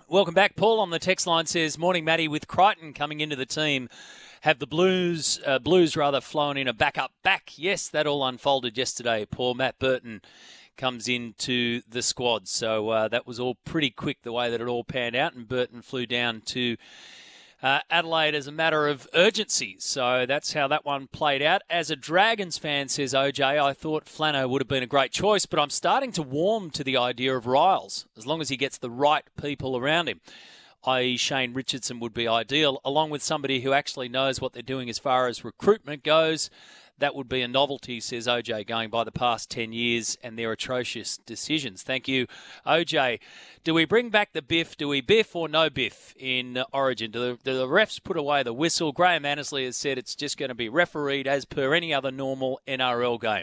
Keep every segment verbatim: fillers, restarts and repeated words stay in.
Welcome back. Paul on the text line says, morning, Matty, with Crichton coming into the team, have the Blues, uh, Blues rather, flown in a backup back? Yes, that all unfolded yesterday. Poor Matt Burton comes into the squad. So uh, that was all pretty quick, the way that it all panned out, and Burton flew down to uh, Adelaide as a matter of urgency. So that's how that one played out. As a Dragons fan, says O J, I thought Flano would have been a great choice, but I'm starting to warm to the idea of Riles, as long as he gets the right people around him. that is. Shane Richardson would be ideal, along with somebody who actually knows what they're doing as far as recruitment goes. That would be a novelty, says O J, going by the past ten years and their atrocious decisions. Thank you, O J. Do we bring back the biff? Do we biff or no biff in Origin? Do the, do the refs put away the whistle? Graham Annesley has said it's just going to be refereed as per any other normal N R L game.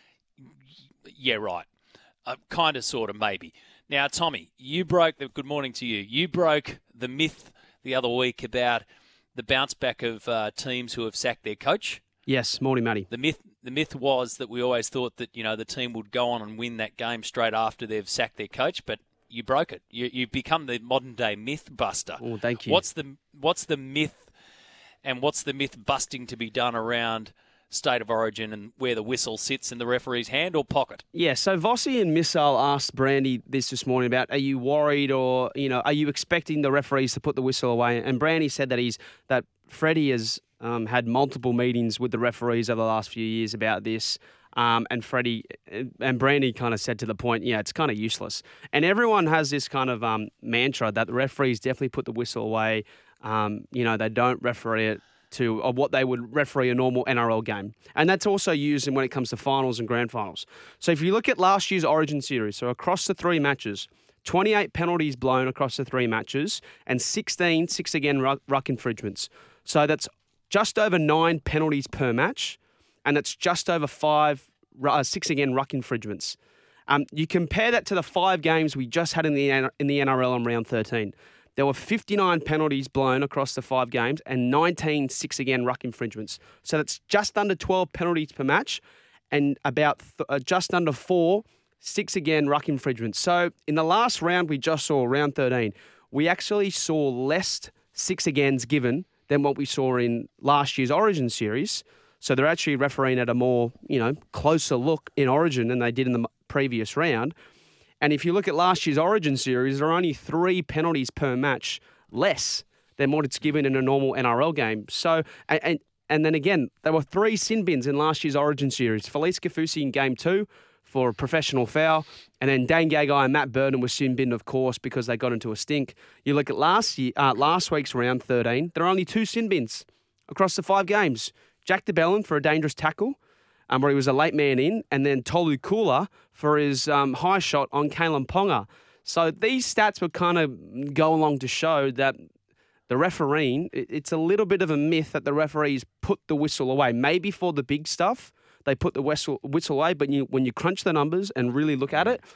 Yeah, right. Uh, kind of, sort of, maybe. Now, Tommy, you broke the, good morning to you. You broke the myth the other week about the bounce back of uh, teams who have sacked their coach. Yes, morning, Matty. The myth the myth was that we always thought that, you know, the team would go on and win that game straight after they've sacked their coach, but you broke it. You, you've become the modern-day myth buster. Oh, thank you. What's the what's the myth and what's the myth busting to be done around State of Origin and where the whistle sits in the referee's hand or pocket? Yeah, so Vossi and Missile asked Brandy this this morning about, are you worried or, you know, are you expecting the referees to put the whistle away? And Brandy said that he's that Freddie has um, had multiple meetings with the referees over the last few years about this. Um, and Freddie and Brandy kind of said to the point, yeah, it's kind of useless. And everyone has this kind of um, mantra that the referees definitely put the whistle away. Um, you know, they don't referee it to or what they would referee a normal N R L game. And that's also used in when it comes to finals and grand finals. So if you look at last year's Origin series, so across the three matches, twenty-eight penalties blown across the three matches and sixteen, six again, ruck, ruck infringements. So that's just over nine penalties per match, and that's just over five, uh, six again, ruck infringements. Um, you compare that to the five games we just had in the in the N R L on round thirteen. There were fifty-nine penalties blown across the five games and nineteen six again ruck infringements. So that's just under twelve penalties per match and about th- uh, just under four six again ruck infringements. So in the last round we just saw, round thirteen, we actually saw less six agains given than what we saw in last year's Origin series. So they're actually refereeing at a more, you know, closer look in Origin than they did in the previous round. And if you look at last year's Origin series, there are only three penalties per match less than what it's given in a normal N R L game. So, and and, and then again, there were three sin bins in last year's Origin series. Felice Kafusi in game two for a professional foul, and then Dane Gagai and Matt Burton were sin binned, of course, because they got into a stink. You look at last year, uh, last week's round thirteen, there are only two sin bins across the five games. Jack DeBellin for a dangerous tackle, Um, where he was a late man in, and then Tolu Kula for his um, high shot on Kalen Ponga. So these stats would kind of go along to show that the refereeing, it, it's a little bit of a myth that the referees put the whistle away. Maybe for the big stuff, they put the whistle, whistle away, but you, when you crunch the numbers and really look at it,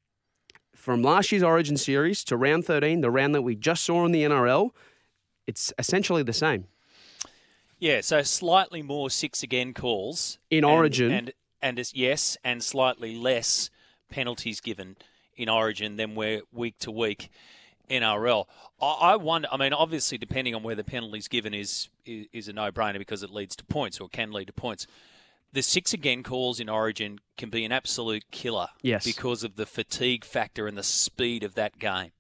from last year's Origin series to round thirteen, the round that we just saw in the N R L, it's essentially the same. Yeah, so slightly more six again calls in and, Origin, and and as yes, and slightly less penalties given in Origin than we're week to week N R L. I, I wonder. I mean, obviously, depending on where the penalties given is, is is a no-brainer because it leads to points or can lead to points. The six again calls in Origin can be an absolute killer, yes, because of the fatigue factor and the speed of that game.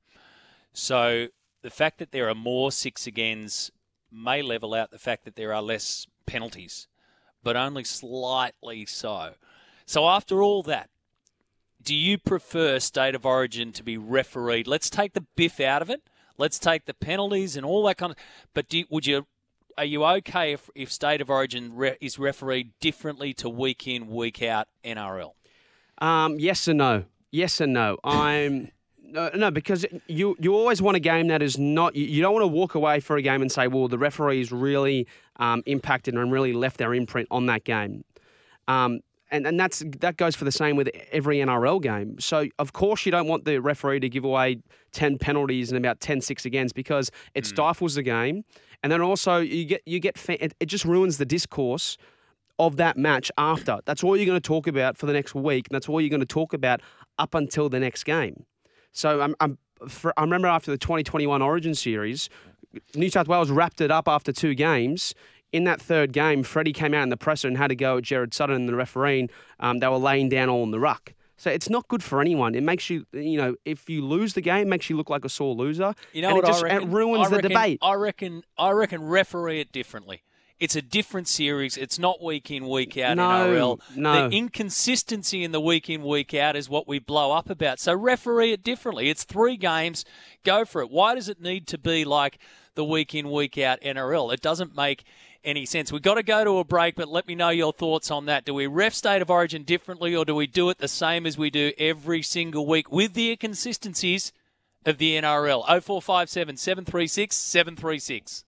So the fact that there are more six agains may level out the fact that there are less penalties, but only slightly so. So after all that, do you prefer State of Origin to be refereed? Let's take the biff out of it. Let's take the penalties and all that kind of. But do, would you? Are you okay if, if State of Origin re, is refereed differently to week in, week out N R L? Um, yes and no. Yes and no. I'm. No, no, because you you always want a game that is not. You, you don't want to walk away for a game and say, well, the referees really um, impacted and really left their imprint on that game. Um, and and that's that goes for the same with every N R L game. So, of course, you don't want the referee to give away ten penalties and about ten six agains because it mm. stifles the game. And then also you get you get it, it just ruins the discourse of that match after. That's all you're going to talk about for the next week. And that's all you're going to talk about up until the next game. So I'm, I'm, for, I remember after the twenty twenty-one Origin series, New South Wales wrapped it up after two games. In that third game, Freddie came out in the presser and had to go at Jared Sutton and the referee. Um, they were laying down all in the ruck. So it's not good for anyone. It makes you, you know, if you lose the game, it makes you look like a sore loser. You know and what it just, I reckon? It ruins I the reckon, debate. I reckon. I reckon referee it differently. It's a different series. It's not week in, week out no, N R L. No. The inconsistency in the week in, week out is what we blow up about. So referee it differently. It's three games. Go for it. Why does it need to be like the week in, week out N R L? It doesn't make any sense. We've got to go to a break, but let me know your thoughts on that. Do we ref State of Origin differently, or do we do it the same as we do every single week with the inconsistencies of the N R L? oh four five seven, seven three six, seven three six.